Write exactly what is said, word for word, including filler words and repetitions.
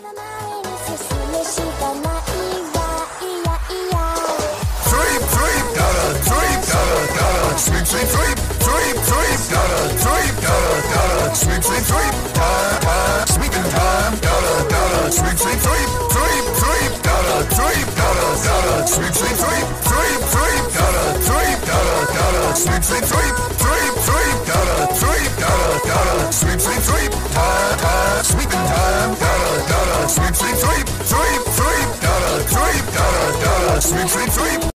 Sweep, sweep, gotta sweep, gotta, gotta sweep, sweep, sweep, sweep, sweep, gotta sweep, gotta, gotta sweep, sweep, sweep, time, time, sweeping time, gotta, gotta sweep, sweep, sweep, sweep, sweep, gotta sweep, gotta, gotta sweep, sweep, sweep, sweep, sweep, gotta sweep, gotta, gotta sweep, sweep, sweep, sweep, sweep, gotta sweep, gotta, gotta sweep, sweep, sweep, time, time, sweeping time, gotta, gotta sweep, sweep, sweep, sweep, sweep, gotta sweep, gotta, gotta sweep, sweep, sweep.